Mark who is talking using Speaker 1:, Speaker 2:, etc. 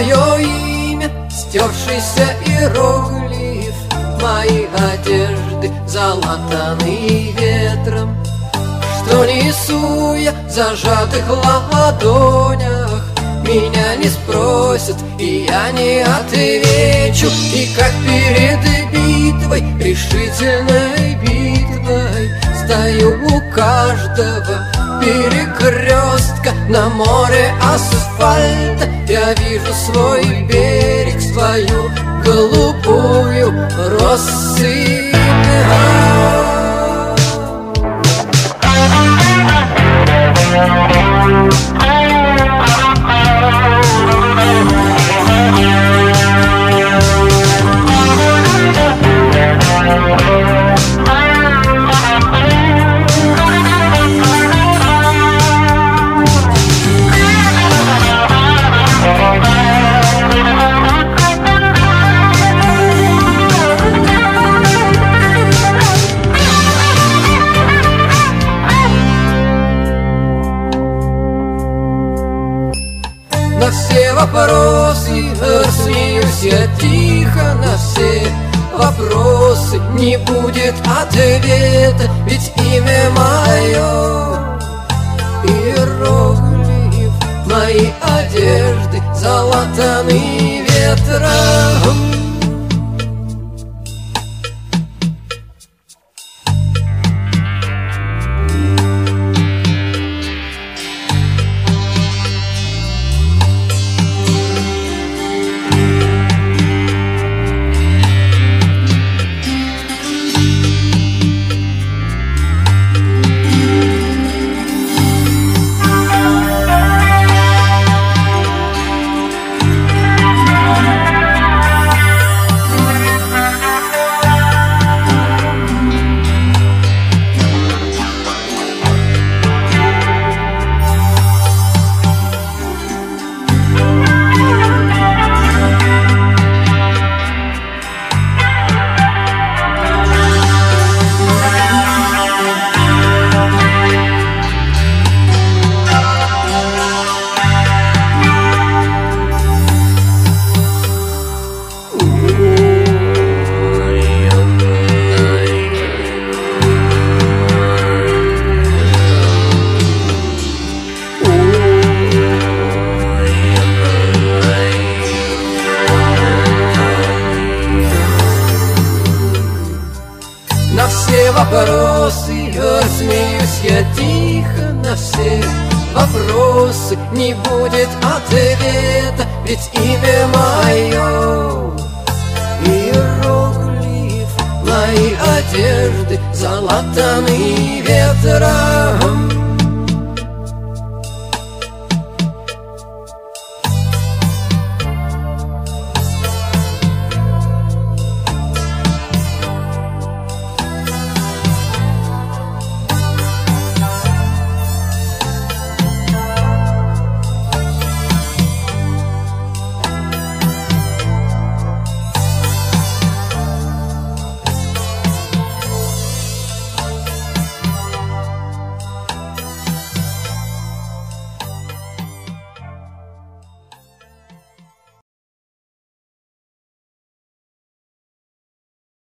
Speaker 1: мое имя, стершийся иероглиф. Мои одежды залатаны ветром, что несу я в зажатых ладонях. Меня не спросят, и я не отвечу. И как перед битвой, решительной битвой, стою у каждого перекрестка. На море асфальта я вижу свой берег, свою голубую россыпь. На все вопросы смеюсь я тихо, на все вопросы не будет ответа, ведь имя мое иероглиф. Мои одежды залатаны ветром. На все вопросы смеюсь я тихо, на все вопросы не будет ответа, ведь имя мое иероглиф. Мои одежды залатаны ветром.